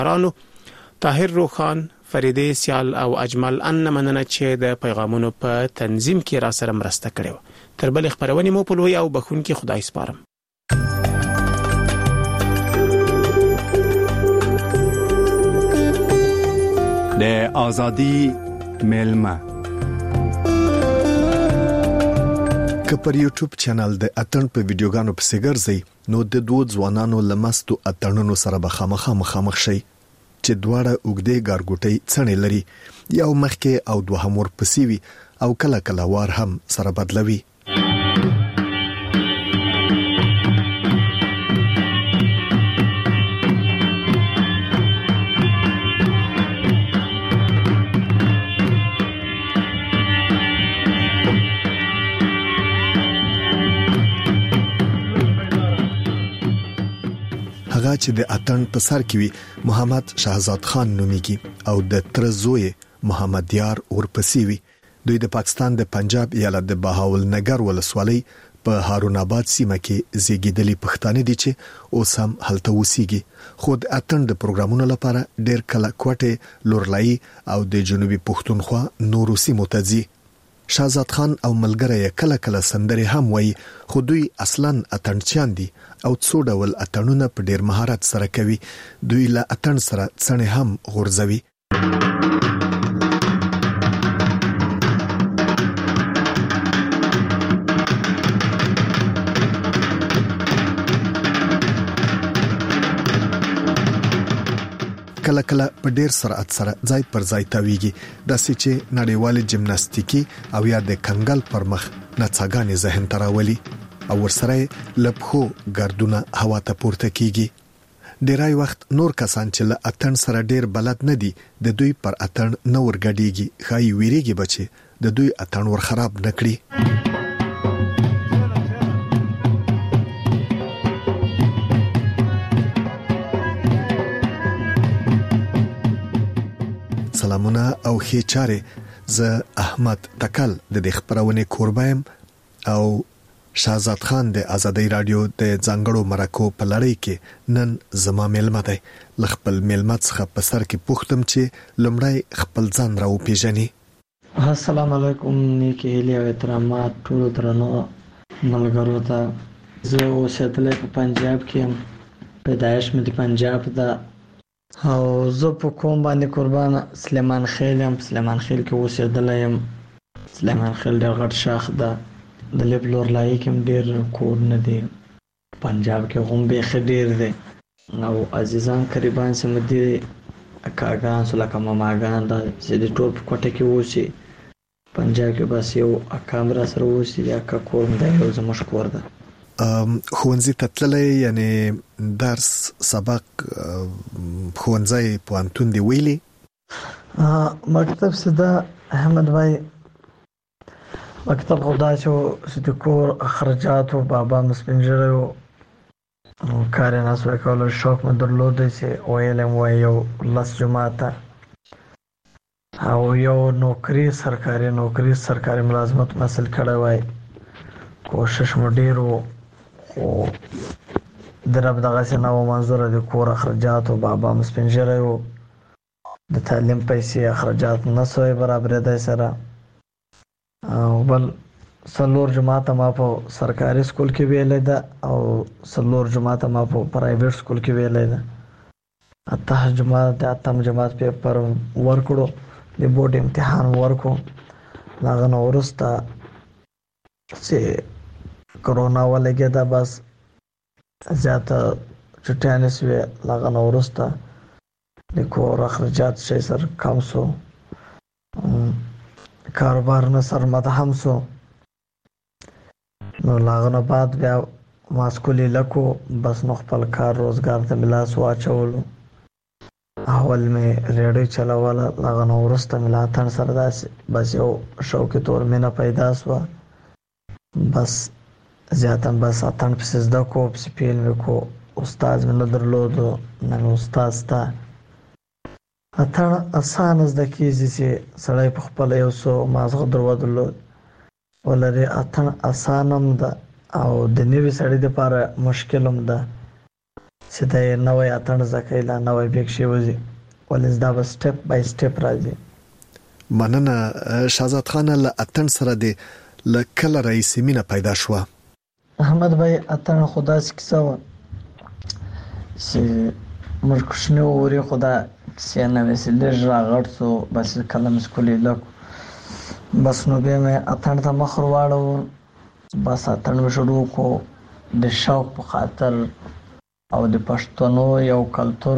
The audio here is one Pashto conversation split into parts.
رانو طاهر روخان، فریده سیال او اجمل ان مننه چې د پیغامونو په تنظیم کې را سره مرسته کړې و. تر بل خبرونې مو په لوی او بخون کې خدای سپارم. د آزادی ملما که پر یوټیوب چینل د اتن په ویډیوګانو په سیګرځي نو د دوه ځوانانو لمستو اتنونو سره به خامخ شي چې دواړه اوګدې ګارګوټي څنې لري، یو مخکې او دوهم ورپسې وي او کله وار هم سره بدلوي. هغه چې د اتن په سر کې وي محمد شهزاد خان نوميږي او د تر زوی محمد یار ورپسې وي. دوی د پاکستان د پنجاب ایالت د بهاول نګر ولسوالۍ په هارون آباد سیمه کې زیږیدلي پښتانه دي چې اوس هم هلته اوسېږي. خو د اتن د پروګرامونو لپاره ډېر کله کوټه لورلای او د جنوبي پښتونخوا نورو سیمو ته ځي. شهزاد خان او ملګری کله سندري هم وایي، خو دوی اصلاً اتنچیان دي او څو ډول اتنونه په ډېر مهارت سره کوي. دوی له اتن سره څنې هم غورځوي. کله په ډیر سرعت سره ځای پر ځای تاویږي، داسې چې نړیوال جمناستیکي او یا د کنګل پر مخ نڅاګانې ذهن تراولي او ورسره لپخو ګردونه هوا ته پورته کیږي. ډیرای وخت نور کسان چې له اتن سره ډیر بلد نه دي د دوی پر اتن نور غډيږي، خای ویریږي بچي د دوی اتن ور خراب نکړي. سلامونه او ښه چاره. زه احمد تکل د خبرونه کوربایم او شهزاد خان د آزادی رادیو د ځنګړو مرکو په لړۍ کې نن زما ملمه دی. خپل ملمه څخه په سر کې پوښتم چې لمړی خپل ځان راو پیژني. السلام علیکم، نیکی هیلې او احترامات ټول درنو ملګرو ته. زه اوسېدل په پنجاب کې، پیدایش مې د پنجاب ده او زه په کوم باندې قربان سلیمان خیل یم. سلیمان خیل کې اوسېدل یم. سلیمان خیل ډېر غټ شاخ ده. د لیب لورلای کې ډېر کور نه دی. پنجاب کې هم بیخي ډېر دی او عزیزان قریبان سم دي، اکاګان سو لکه ماماګان دا چې د ټول په کوټه کې اوسي. پنجاب کې بس یو اکا را سره اوسي، یا اکا کور دی یو زموږ کور ده. خوونځي ته تللی، یعنی درس سبق خوونځي پوهنتون دی ویلي؟ مکتب سده احمد بھائی مکتب خدا چې د کور اخراجات او بابا مسپنجره او کار نه سوی کولو شوق مې درلود چې ویلم وای یو لس جماعته او یو نوکری سرکاري ملازمت حاصل کړی وای. کوشش مې ډېر او درب دغه سينه و منظور د کور اخراجات او بابا مسپنجره او د تعلیم پیسې اخراجات نه سوی برابر دی سره. او بل سلور جماعت ما په سرکاري سکول کې ویلې ده او سلور جماعت ما په پرایویټ سکول کې ویلې ده. اتم جماعت پیپر ورکړو، د بورډ امتحان ورکو. هغه نو ورسته چې کرونا ولګي دا بس زیاته چټیانه سوی. هغه نو ورسته د کور اخراجات شي سر کم سو، کاروبار نه سر مدهم سو. نو هغه نه بعد بیا ماسکولی لکو بس نو خپل کار روزګار ته ملاس واچولو. اول مې ریډیو چلاوله، هغه نو ورسته ملاتن سره داسې بس یو شوق تور مینه پیدا سو. بس زیاتن بس اتن پس زده کو، پس پیل وکو. استاد مې نه درلودو، نن استاد ستا. اتن اسانه زده کیږي چې سړی په خپل یو څو مازغه درلودلو ولري. اتن اسانم ده او د نوي سړی لپاره مشکل هم ده چې د نوې اتڼ زکه لا نوې بیک شي وځي ولې دا به سټپ بای سټپ راځي. مننه شهزاد خان. له اتڼ سره د لکل رئیس مینه پیدا شو. احمد بھائی اتڼ خدا سکسه و چې موږ کوشنه وری خدا سینه وسیله راغړ سو بس کلم سکولې لک بس نو به مې اتڼ ته مخ ورواړو بس اتڼ شروع کو د شوق په خاطر او د پښتنو یو کلچر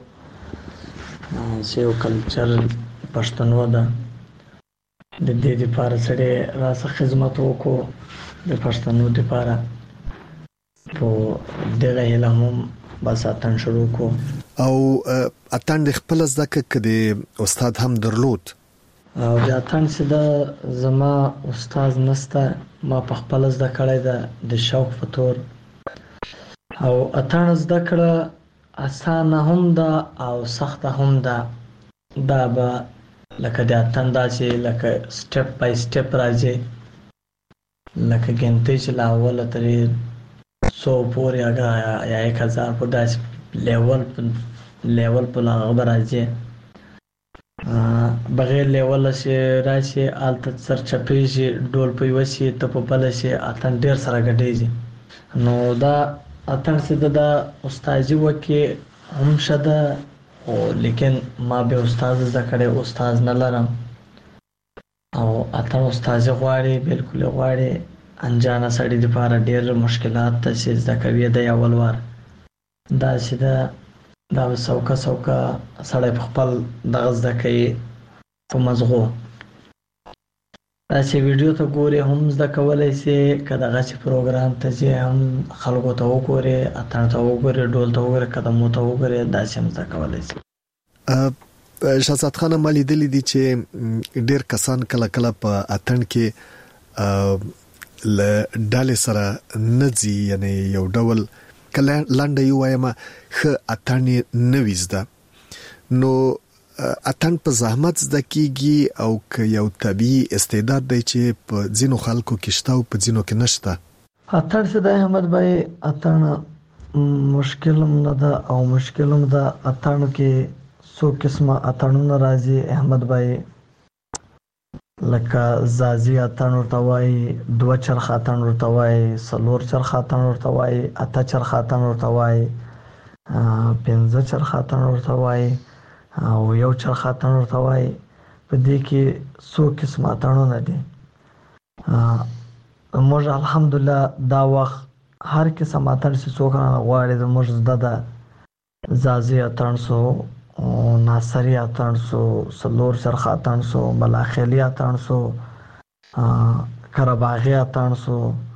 یو کلچر پښتنو ده د دې لپاره سره راسه خدمت وکړو د پښتنو لپاره په دغه علم بس اتڼ شروع کو او اتڼ د خپل ځکه کدي استاد هم درلود او د اتڼ سده زما استاد نسته ما په خپل زده کړی ده د شوق په تور او اتڼ زده کړه اسانه هم ده او سخته هم ده دا به لکه د اتڼ داسې لکه سټپ بای سټپ راځي لکه ګنتې چې لا اوله ترې 100 پورې هغه یا 1000 په داسې لیول په هغه راځي بغیر لیول شي راشي آلته سر چپېږي ډول په وسی ته په بل شي اتن ډیر سره ګډېږي نو دا اتن سده دا استادي وکي هم شده او لیکن ما به استاد زکړې استاد نه لرم او اتن استاد غواړي بالکل غواړي انجانه سړي لپاره ډیر مشکلات ته چې زکوي د اول وار دا چې دا سوکا سړی په خپل دغه ځکه په مزغو دا چې ویډیو ته ګوري هم زده کولای شي کداغه چې پروګرام ته چې هم خلکو ته وګوري اتن ته وګوري ډول ته وګوري قدمو ته وګوري دا چې هم زده کولای شي. شهزاد خان مالي دلی دي چې ډیر کسان کله کله په اتن کې ل ډالې سره نځي یعنی یو ډول کله لاندې یو وایم خ اتن نويزده نو اتن په زحمت زده کیږي او که یو طبيعي استعداد دی چې په ځینو خلکو کې شته او په ځینو کې نشته. اتن څه د احمد بھائی اتن مشکلم نه ده او مشکلم ده اتن کې څو قسمه اتنونه راځي احمد بھائی لکه زازي اتن ورته وایي 2 چرخ اتن ورته وایي 4 چرخ اتن ورته وایي 8 چرخ اتن ورته وایي 15 چرخ اتن ورته وایي او یو چرخ اتن ورته وایي په دې کې څو قسمه اتنونه دي. موږ الحمدلله دا وخت هر قسم اتن چې څوک غواړي د موږ زده ده زازي اتن سو ناصری اتن سو 4 چرخ اتن سو ملاخیلی اتن سو کرباغی اتن سو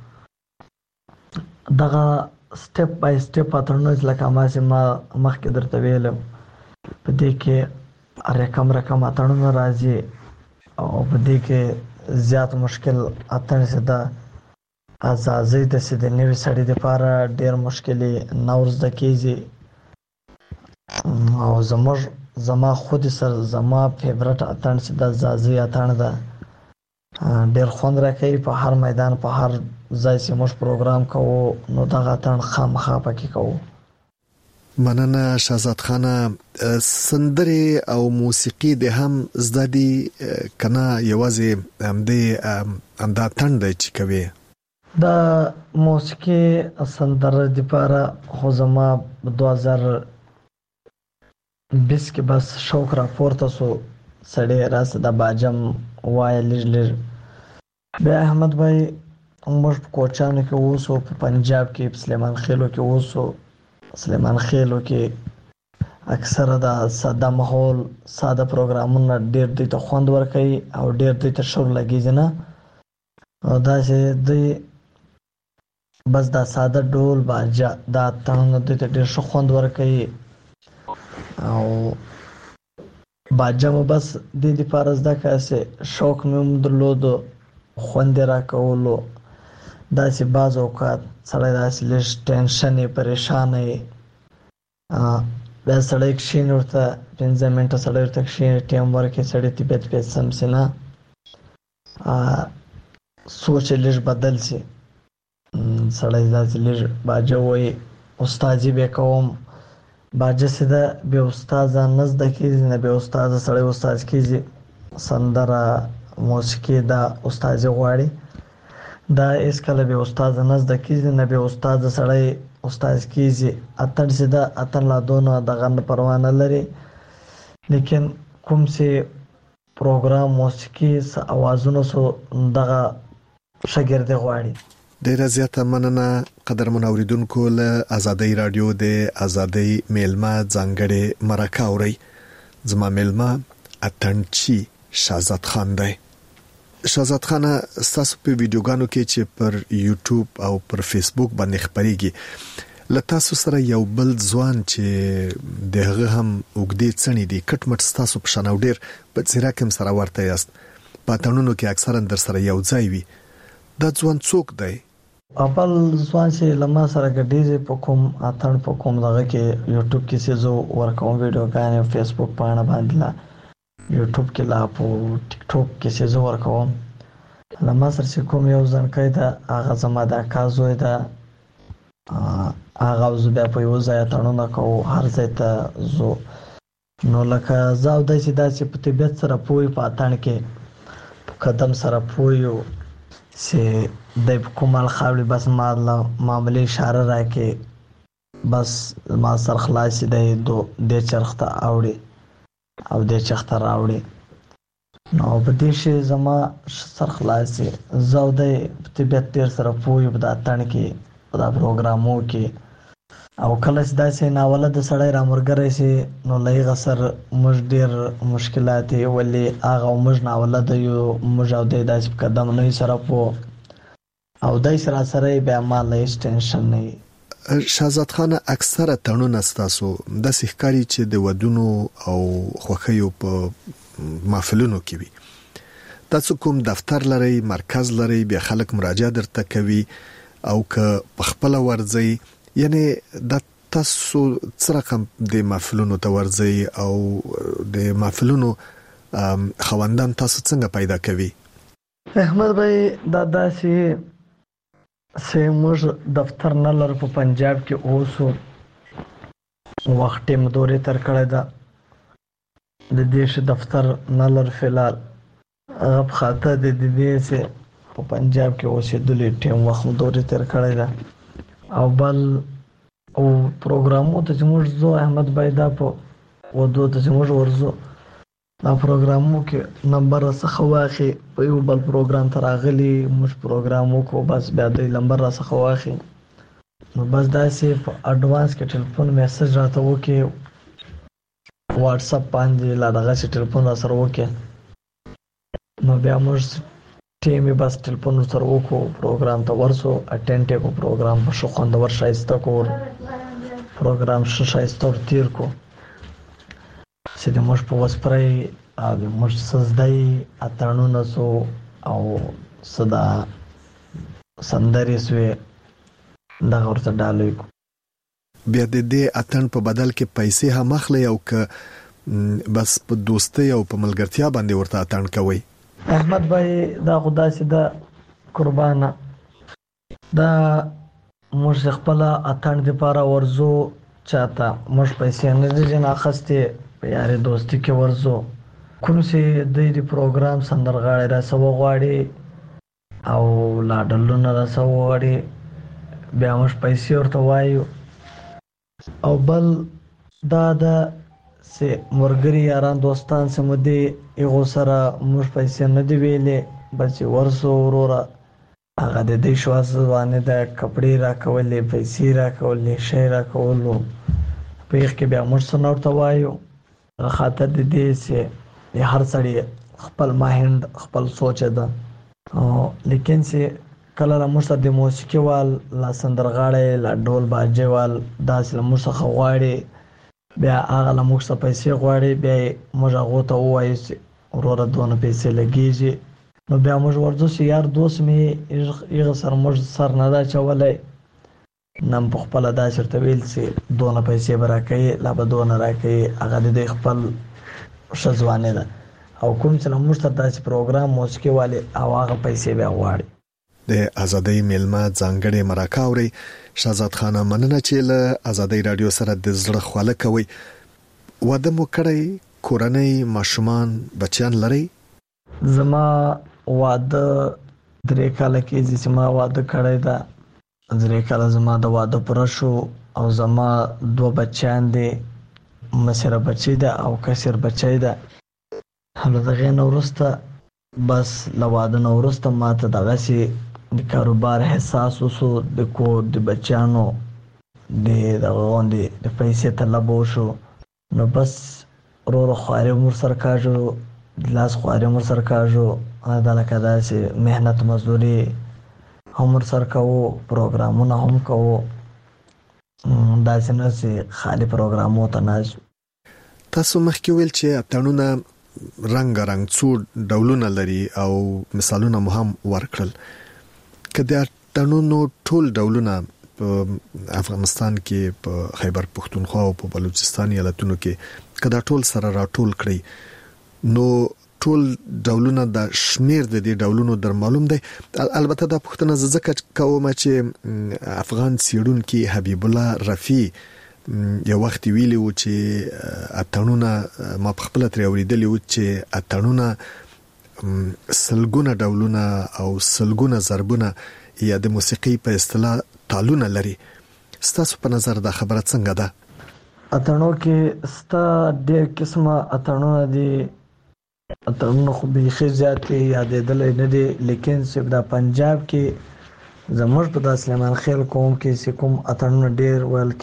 دغه سټپ بای سټپ اتنونه لکه ما چې ما مخکې درته ویلم په دې کې رقم اتنونه راځي او په دې کې زیات مشکل اتن څه ده ازازي د سید نوې سړی لپاره ډیر مشکلي نورز د کیږي او زما خود سر زما فیورټ اتن چې د زازي اتن ده ډیر خوند راکوي په هر میدان په هر ځای چې موږ پروګرام کوو نو دغه اتن خامخا پکې کوو. مننه شهزاد خان. سندري او موسیقي د هم زدادي کنا یوازې همدا تند چې کوي د موسیقي سندره لپاره خو زما 2020 کې بس شوق را پورته سو سړی راس د باجم وای لږ بیا احمد بھائی موږ کوچانو کې ووسو په پنجاب کې سلیمان خېلو کې ووسو سلیمان خېلو کې اکثر دا ساده ماحول ساده پروګرامونه ډېر دې ته خوند ورکوي او ډېر دې ته شور لګیږي نه او دا چې دې بس دا ساده ډول باجا دا تنه دې ته ډېر ښه خوند ورکوي او باجا مو بس دې لپاره زده کاسه شوق مې درلودو خوند راکولو دا چې بعض اوقات سړی داسې لږ ټینشن پریشان بیا سړی کښېني ورته 15 منټه سړی ورته کښېني ټیم ورکړي سړی طبیعت بیا سم شي نه سوچ یې لږ بدل شي سړی داسې لږ باجه وایي استادي به کوم باجه سده به استاد نه زده کیږي نه به استاد سړی استاد کیږي سندره موسیقي دا استاد غواړي دا اس کله به استاد نه زده کیږي نه به استاد سړی استاد کیږي اتن سده اتن لا دونه دغه پروا نه لري لیکن کوم سي پروګرام موسیقي اوازونو سو دغه شاګرد غواړي. ډیره زیاته مننه قدرمن اوریدونکو له آزادۍ رادیو د آزادۍ میلمه ځانګړي مرکه اوري. زما میلمه اتنچی شهزاد خان دی. شهزاد خان تاسو په ویډیوګانو کې چې پر یوټیوب او پر فیسبوک باندې خبريږي لته تاسو سره یو بل ځوان چې دغه هم وګدې څنې دي کټمټ تاسو په شان ډیر په ځیراکم سره ورته یاست پاتانونو کې اکثرا در سره یو ځای وي دا ځوان څوک دی؟ اول ځوان چې لمه سره ګډیږي په کوم اتن په کوم دغه کې یوټیوب کې سه زو ورکوم ویډیوګانې فیسبوک باندې باندې لا یوټیوب کې لا په ټیک ټاک کې سه زو ورکوم لمه سره چې کوم یو ځان کایدا هغه زما د کازوې دا هغه زو بیا په یو ځای اتنونه کو هر ځای ته زو نو لکه زاو د چې دا چې په طبيعت سره پوي پاتان کې قدم سره پويو سه د کومال خاوري بس معاملې اشاره راکې بس ما سر خلاص دی د چرخته اوړي او د چرخته راوړي نو په دې شي زما سر خلاص زاو د طبيعت ډیر سره پوي په اتن کې دا پروګرامو کې او کله چې داسې ناوله د سړی رامرګرې شي نو لای غسر مش ډیر مشکلات ولې هغه مش ناوله د یو مش او د داسې قدم نه سره پو او دای سره به مال هیڅ ټینشن نه. شهزاد خان اکثره تړون استاسو د سحکاري چې د ودونو او خوخیو په محفلونو کې وي تاسو کوم دفتر لري مرکز لري به خلک مراجعه درته کوي او که په خپل ورځي یعنی د تاسو څرقم د محفلونو ته ورځي او د محفلونو خوندان تاسو څنګه پیدا کوي؟ احمد بھائی دا داسې سیموږ دفتر نه لر په پنجاب کې اوسو وخت مدوري تر کړه دا د دیش دفتر نه لر فلال غب خاطه د دې سه په پنجاب کې اوسې د ټیم وخت مدوري تر کړه دا او بل او پروګرامو ته موږ زو احمد بھائی دا په ودو ته موږ ورزو دا پروګرامو کې نمبر څخه واخی په یو بل پروګرام تراغلی موږ پروګرامو کو بس بیا د نمبر څخه واخی نو بس دا سي په اډوانس کې ټلیفون میسج راته وکي واتس اپ باندې لا دغه ټلیفون سره وکي نو بیا موږ ټیم بس ټلیفون سره وکړو پروګرام ته ورسو اټینډ کو پروګرام په شو خوندور شایسته کو پروګرام شایسته تیر کو چې د موږ په وسپرای او موږ سزدای اترنونه سو او صدا سندري سوې دا ورته ډالوي بیا د دې اتن په بدل کې پیسې هم اخلي او که بس په دوستي او په ملګرتیا باندې ورته اتن کوي؟ احمد بھائی دا خدا سي دا قربانه دا موږ خپل اتن د پاره ورزو چاته موږ پیسې نه دي نه اخسته په یاري دوستي کې ورزو کوم سي د دې پروګرام سندرغاړي را سو غواړي او لاډلونه را سو غواړي بیا موږ پیسې ورته وایو او بل دا سه مرګري یاران دوستان سمدي یو سره موږ پیسې نه دی ویلې بچ ورسو ورورا هغه د دې شواز باندې د کپڑے را کولې پیسې را کولې شی را کولو په یخ کې بیا موږ سنورته وایو خاطر د دې سه هر سړی خپل ماهند خپل سوچ ده لیکن سه کله موږ د موسیقي وال لا سندرغاړي لا ډول باجه وال داس له موږ څخه غواړي بیا هغه له موږ څخه پیسې غواړي بیا موږ هغه ته وایو ورور دونه پیسې لګیږي نو بیا موږ ورځو چې یار دوست می یغه سر موږ سر نه دا چولای نن په خپل دا چرته ویل چې دونه پیسې برکې لا به دونه راکې هغه د خپل شزوانه ده او کوم چې موږ ته داسې پروګرام موسیقي والے او هغه پیسې بیا غواړي د ازادۍ میلمه ځانګړي مرکه اوري. شهزاد خان مننه چې له ازادۍ رادیو سره د زړه خواله کوي. واده مو کړی؟ کورنۍ، ماشومان، بچیان لري؟ زما واده 3 کال کې چې ما واده کړی دا 3 کال زما د واده پر شو او زما 2 بچیان دي، مسره بچی ده او کثیر بچی ده. همدغه نورسته بس لواده نورسته ما ته دغه سي د کاروبار حساس وسو، د کور د بچانو د غوندي د پیسې طلب وشو. نو بس رو خواري مر سر کاجو، لاس خواري مر سر کاجو، دا لکه داسې مهنت مزدوري هم سر کوو، پروګرامونه هم کوو، داسې نه چې خالي پروګرامو ته ناز. تاسو مخکې ویل چې اتڼونه رنگ څو ډولونه لري او مثالونه مو هم ورکړل. که د اتڼونو ټول ډولونه په افغانستان کې په خیبر پښتونخوا او په بلوچستان ایالتونو کې که دا ټول سره راټول کړئ نو ټول ډولونه د شمیر د دې ډولونو در معلوم دی؟ البته دا پوښتنه ځکه کوم چې افغان څېړونکي حبیب الله رفیع یو وخت ویلی و چې اتڼونه ما په خپل تر اوریدلی و چې اتڼونه سلګونه ډولونه او سلګونه ضربونه یا د موسیقي په اصطلاح تالونه لري. ستاسو په نظر دا خبره څنګه ده؟ اتڼو کې ستا ډېر قسمه اتڼونه دي، اتڼونه خو بیخي زیاتې یادېدلی نه دي، لیکن صرف دا پنجاب کې زموږ په دا سلیمان خیل قوم کې چې کوم اتڼونه ډېر ویل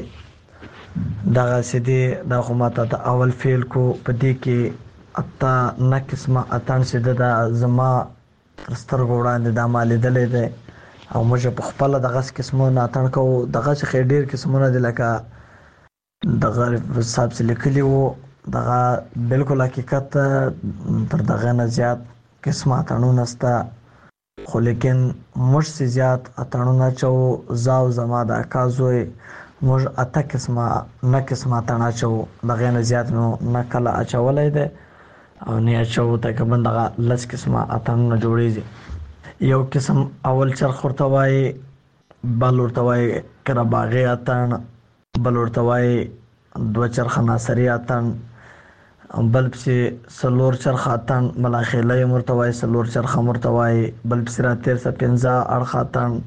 کېږي دغسې دي. دا خو ما ته د اول فیل کو په دې کې اته 9 قسمه اتڼ چې ده دا زما تر سترګو وړاندې دا ما لیدلی دی او موږ په خپله دغسې قسمونه اتڼ کوو. دغسې خو ډېر قسمونه دي لکه دغه صاحب چې لیکلي وو دغه بالکل حقیقت تر دغه نه زیات قسمه اتڼونه شته، خو لیکن موږ چې زیات اتڼونه اچوو، زه او زما د اکا زوی موږ 8 قسمه 9 قسمه اتڼ اچوو، دغې نه زیات مو نه کله اچولی دی او نه اچوو. تقریبا دغه 10 قسمه اتڼونه جوړېږي. یو قسم اول چرخ ورته وایي، بل ورته وایي کرباغي اتڼ، بل ورته وایي 2 چرخه ناصري اتڼ، بل پسې 4 چرخه اتڼ ملاخیلی ورته وایي، 4 چرخه ورته وایي، بل پسې راتېر څه 15 اړخه اتڼ،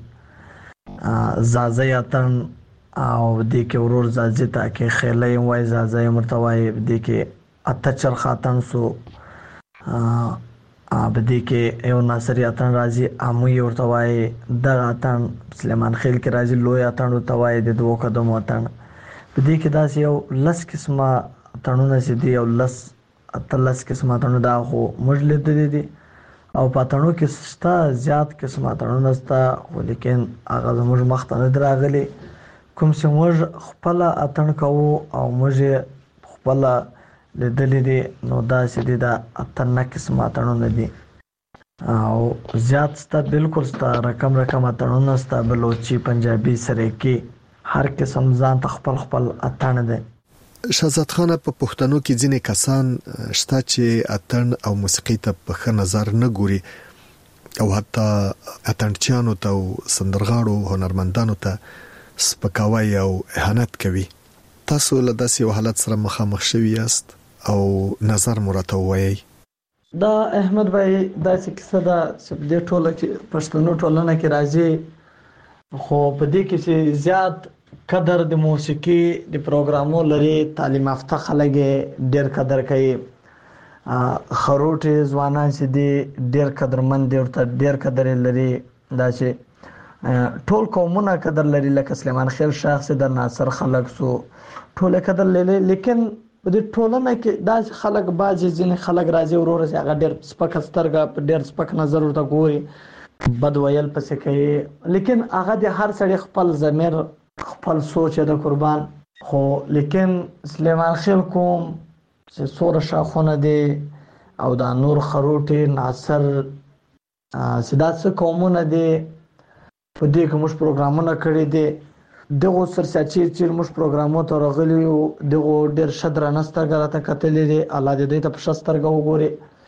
زازی اتڼ او دې کې ورور زازي ته کې خیلی وایي، زازی ورته وایي. دې کې 8 چرخه اتڼ سو، په دې کې یو ناصري اتڼ راځي، عموي ورته وایي. دغه اتڼ سلیمان خیل کې راځي، لوی اتڼ ورته وایي، د 2 قدمو اتڼ. په دې کې داسې یو 10 قسمه اتڼونه چې دي، یو 10 قسمه اتڼونه دا خو موږ لیدلي دي او په اتڼو کې شته زیات قسمه اتڼونه شته، خو لیکن هغه زموږ مخ ته نه دي راغلي. کوم چې موږ خپله اتڼ کوو او موږ خپله لیدلي دي نو داسې دي دا 8 قسمه اتڼونه دي او زیات شته، بالکل شته، رقم اتڼونه شته، بلوچي، پنجابي، سریکي، هر قسم ځان ته خپل اتڼ دی. شهزاد خان، په پښتنو کې ځینې کسان شته چې اتڼ او موسیقي ته په ښه نظر نه ګوري او حتی اتڼچیانو ته او سندرغاړو هنرمندانو ته سپکاوی او اهانت کوي. تاسو له داسې یو حالت سره مخامخ شوي یاست او نظر مو راته ووایئ؟ دا احمد بھائی داسې کیسه ده چې په دې ټوله کې پښتنو ټولنه کې راځي، خو په دې کې چې زیات قدر د موسیقي د پروګرامو لري، تعلیم یافته خلک ډېر قدر کوي، خروټې ځوانان چې دي ډېر قدرمند دي، ورته ډېر قدر لري. دا چې ټول قومونه قدر لري، لکه سلیمان خیل شخص د ناصر خلک سو ټول قدر لري. لیکن په دې ټولنه کې داسې خلک بعضې ځینې خلک راځي وروره چې هغه ډېر سپکه سترګه په ډېر سپک نظر ورته ګوري، بد ویل پسې کوي. لیکن هغه د هر سړي خپل ضمیر خپل سوچ د قربان. خو لیکن سلیمان خیل قوم چې څوره شاخونه دي او دا نور خروټې ناصر چې دا څه قومونه دي په دې کې موږ پروګرامونه کړي دي. دغه سرساچیر چې موږ پروګرامو ته راغلي یو دغه ډېر ښه درنه سترګه راته کتلې دي، الله دې دوی ته په ښه سترګه وګوري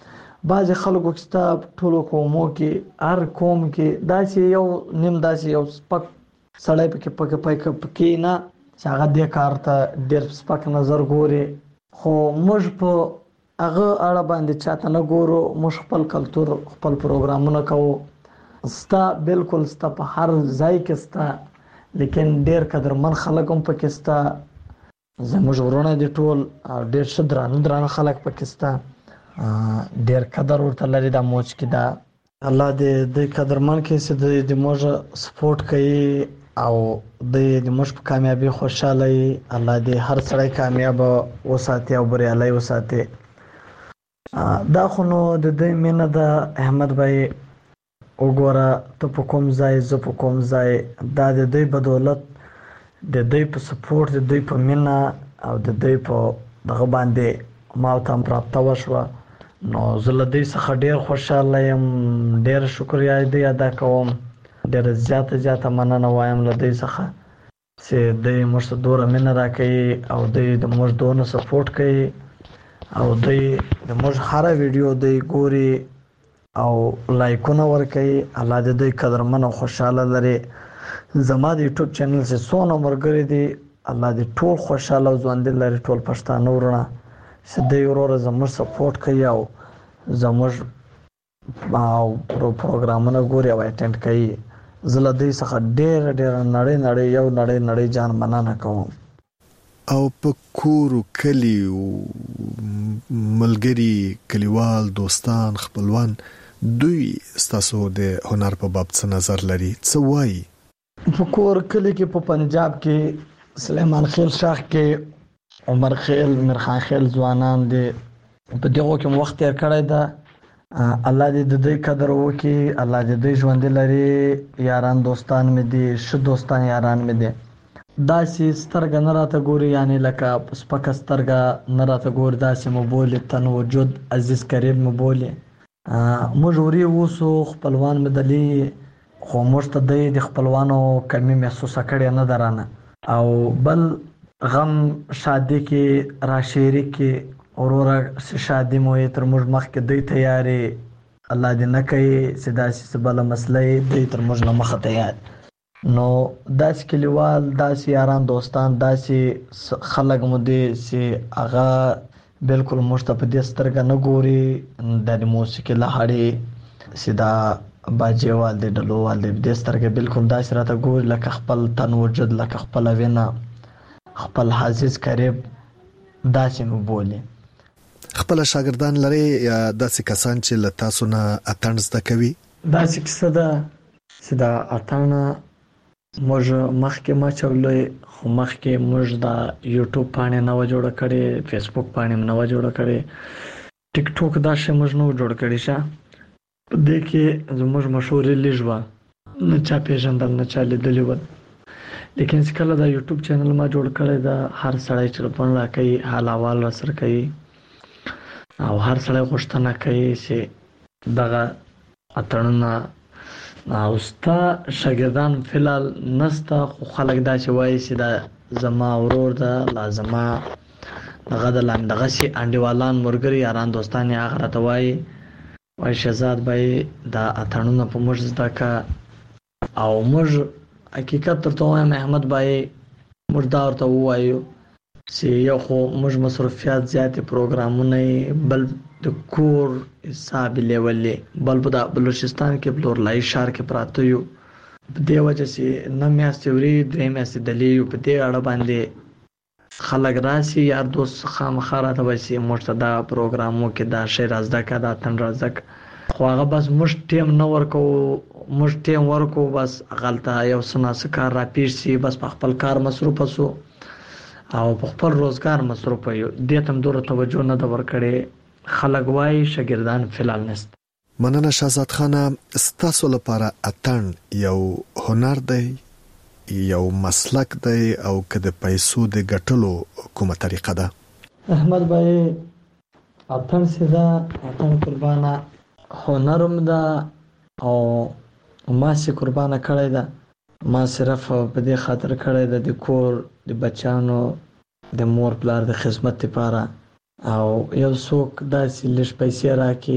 بعض خلکو کې ستا ټولو قومو کې هر قوم کې داسې یو نیم داسې یو سپک سړی پکې نه چې هغه دې کار ته ډېر سپک نظر ګوري خو موږ په هغه اړه باندې چاته نه ګورو موږ خپل کلتور خپل پروګرامونه کوو ستا بالکل ستا په هر ځای کې ستا لیکن ډېر قدرمن خلک هم پکې ستا زموږ ورونه دي ټول ډېر ښه درانه خلک پکې ستا ډېر قدر ورته لري دا موج کې دا الله دې قدرمن کې چې د موږ سپورټ کوي او د موږ په کامیابی خوشاله وي الله دې هر سړی کامیاب وساتي او بریالی وساتي دا خو نو د دې مینه د احمد بھائی وګوره ته په کوم ځای زه په کوم ځای دا د دې بدولت د دې په سپورټ د دې په مینه او د دې په دغه باندې ما ته پراپته وشوه نو زه له دې څخه ډېر خوشاله یم ډېر شکریا دې ادا کوم ډېر زیاته مننه وایم له دې څخه چې دې موږ ته دومره مینه راکوي او دې د موږ دونه سپورټ کوي او دې د موږ هره ویډیو دې ګوري او لایکونه ورکوي الله دې قدرمن او خوشاله لري زما د یوټیوب چینل چې څونه ملګري دي الله دې ټول خوشاله او ژوندي لري ټول پښتانه ورونه چې دې وروره زموږ سپورټ کوي او زموږ پروګرامونه ګوري او اټینډ کوي زه له دې څخه ډېر نړۍ جان مننه کوم او په کور کلی ملګری کلیوال دوستان خپلوان دوی ستاسو د هنر په باب څه نظر لري څه وایي په کور کلی کې په پنجاب کې سلیمان خیل شاخ کې عمر خیل مرخان خیل ځوانان دي په دغه کې وخت تیر کړی دا الله دې د دې قدر وکي الله دې ژوند لري یاران دوستان مې دي ش دوستان یاران مې دي داسې سترګه نه راته ګوري یعنی لکه سپکه سترګه نه راته ګوري داسې مو بولي تن وجود عزیز قریب مو بولي موږ وري وسو خپلوان مې دلی خو موږ ته د خپلوانو کمی محسوسه کړې نه درانه او بل غم شادي کې را شریک کې اورورا شادي مو تر موږ مخ کې دی تیاری الله دې نه کوي چې داسې بل مسلې دی تر موږ نه مخ تیار نو داسې کلیوال داسې یاران دوستان داسې خلک مو دي چې هغه بالکل موږ ته په دې سترګه نه ګوري د موسیقي لهړې چې دا باجوال د ډلووال د دې سترګه بالکل داسې راته ګوري لکه خپل تن وجود لکه خپل وینا خپل عزیز قریب داسې مو بولي خپل شاګردان لري یا داسې کسان چې له تاسو نه اتڼ زده کوي داسې کیسه ده چې دا اتڼ موږ مخکې ما چولې خو مخکې موږ دا یوټیوب باندې نو جوړ کړي فیسبوک باندې نو جوړ کړي ټیک ټاک دا شی موږ نو جوړ کړي شه په دې کې زموږ مشهور لږه نه چا پیژندل نه چا لیدلی و لیکن کله دا یوټیوب چینل ما جوړ کړی دا هر سړی ټلیفون راکوي حال احوال سره کوي او هر سړی غوښتنه کوي چې دغه اتڼونه او ستا شاګردان فلال نستا خو خلک دا چې وایي چې دا زما ورور ده لازمه دغه د لاندغه شي انډیوالان مرګري یاران دوستان یې هغه راته وایي شهزاد بھائی دا اتڼونه په موږ زده کا او موږ حقیقت ترته وایم احمد بھائی موږ دا ورته وایو چې یو خو موږ مصرفیات زیاتې پروګرامونه بل د کور حساب لیولې بل په بلوچستان کې بلورلای شهر کې پراته یو په دې وجه چې نه میاشتې ورې درې میاشتې دلې یو په دې اړه باندې خلک راسي یار دوست خامخا راته وایي چې موږ ته دا پروګرامو کې دا شی رازده که دا تن رازده که خو هغه بس موږ ټیم نه ورکو موږ ټیم ورکو بس غلطه یو څه ناڅه کار راپېښ شي بس په خپل کار مصروفه سو او په خپل روزګار مصروفه یو دې ته هم دومره توجه نه ده ورکړې خلک وایي شاګردان فلال نست مننه شهزاد خانه ستاسو لپاره اتڼ یو هنر دی یو مسلک دی او که د پیسو د ګټلو کومه طریقه ده احمد بھائی اتڼ سیده اتڼ قربانه هنرم ده او ما سي قربانه کړی ده ما صرف په دې خاطر کړی ده د کور د بچانو د مور پلار د خدمت لپاره او یو څوک داسې لږ پیسې راکړي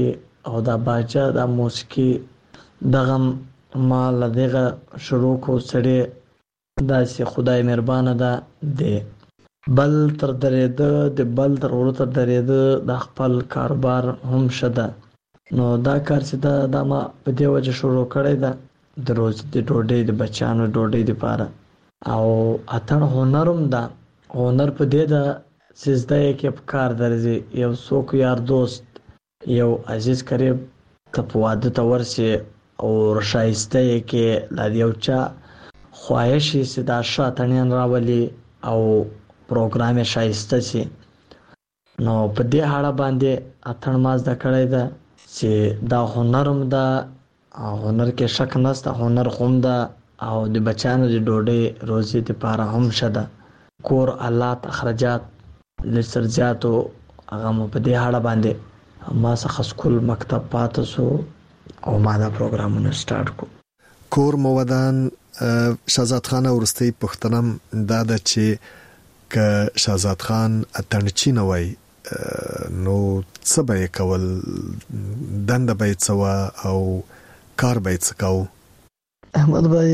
او دا باچا دا موسیقي دغه ما لدغه شروع کو سړی داسې خدای مهربانه ده دی بل تر درېده د بل تر ورو تر درېده د خپل کاروبار هم شده نو دا کار چې دا ما په دې وجه شروع کړی ده د روز د ډوډۍ د بچیانو ډوډۍ دپاره او اتڼ هنرم ده هنر په دې ده چې زده یې کې په کار درځي یو څوک یار دوست یو عزیز قریب ته په واده ته ورسي او ښایسته یې کې لا د یو چا خواهش یې چې دا ښه اتڼیان راولي او پروګرام یې ښایسته شي نو په دې اړه باندې اتڼ ما زده کړی ده چې دا هنرم ده هنر کې شک نشته هنر هم ده او د بچیانو د ډوډۍ روزي دپاره هم ښه ده کور حالات اخراجات لږ څه زیاتو هغه مو په دې اړه باندې ما څخه سکول مکتب پاته سو او ما دا پروګرامونه سٹارټ کو کور مو ودان شهزاد خان ورستی پښتنم دا د چې ک شهزاد خان اتنچی نه وای نو څه به کول دنده به څوا او کار به څه کاو احمد بھائی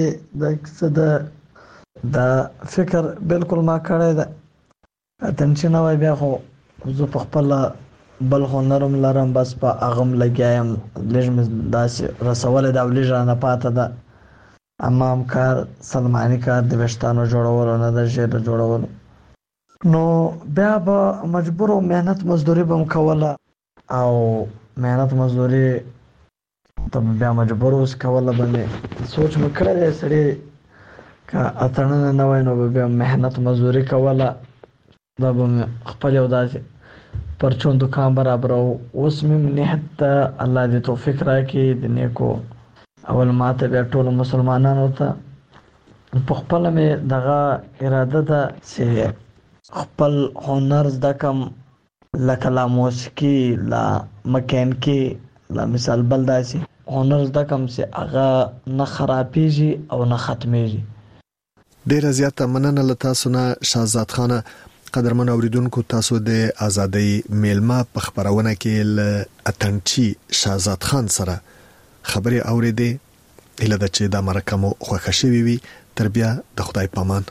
دا فکر بالکل ما کړی ده اتنچی نه وای بیا خو زه په خپل بل هنرم لرم بس په اغم لګایم لږ مې داسې رسول دا ولې نه پاته ده امام کار سلمانی کار د وشتانو جوړول نه د ژبه جوړول نو بیا به مجبور او مهنت مزدوري بم کوله او مهنت مزدوري ته بیا مجبور اوس کوله باندې سوچ مکړه سړی کا اتنه نه وای نو بیا مهنت مزدوري کوله دا به خپل یو داسې پرچون دکان برابر اوس مې نهت الله دې توفیق راکړي د نیکو اول ماته بیا ټول مسلمانانو ته په خپل مې دغه اراده ده چې خپل هنر زده کم لکه لا موسیقي لا مکانیکي لا مثال بل داسې هنر زده کم چې هغه نه خرابېږي او نه ختمېږي ډیره زیاته مننه له تاسو نه شهزاد خان قدرمن اوریدونکو تاسو د ازادۍ میلمه په خبرونه کې ل اتنچی شهزاد خان سره خبري اوریدې اله د چې دا مرکه مو خوښ شوي وي تربیه د خدای پامان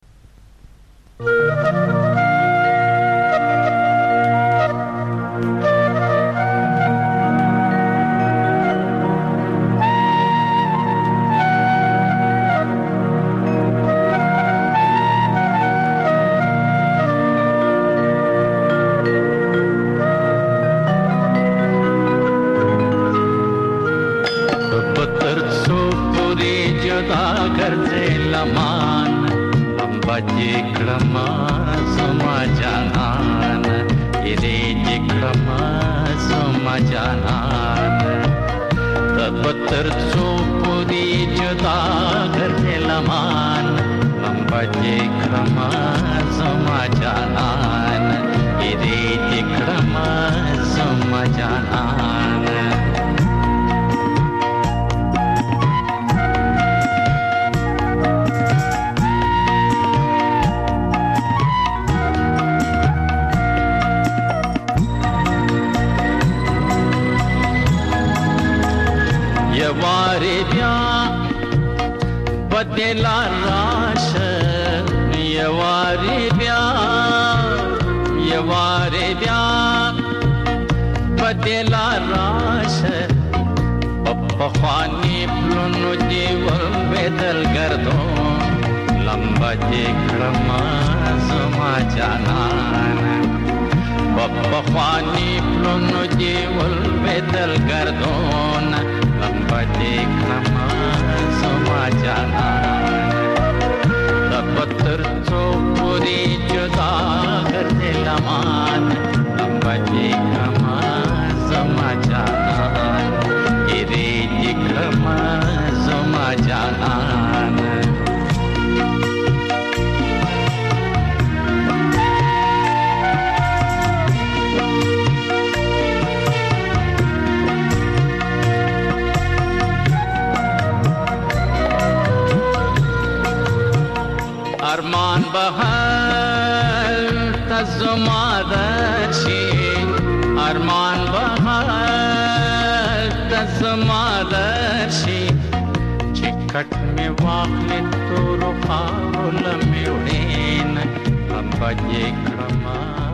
بدلا راش یواری بیا بدلا راش بخوانی پلونو دیول بدل گردو لمبا جکرما زما جانان بخوانی پلونو دیول بدل گردون لمبا جکرما زما جانان پتر تو پوری جدا کر دے لمان لمبا جکرما زما جانان گیرے جکرما زما جانان ارمان بهر تزما دچی ارمان بهر زمالشي چې کټ مې واخلې تورو خاورو لمې وړین هم به دې کړمه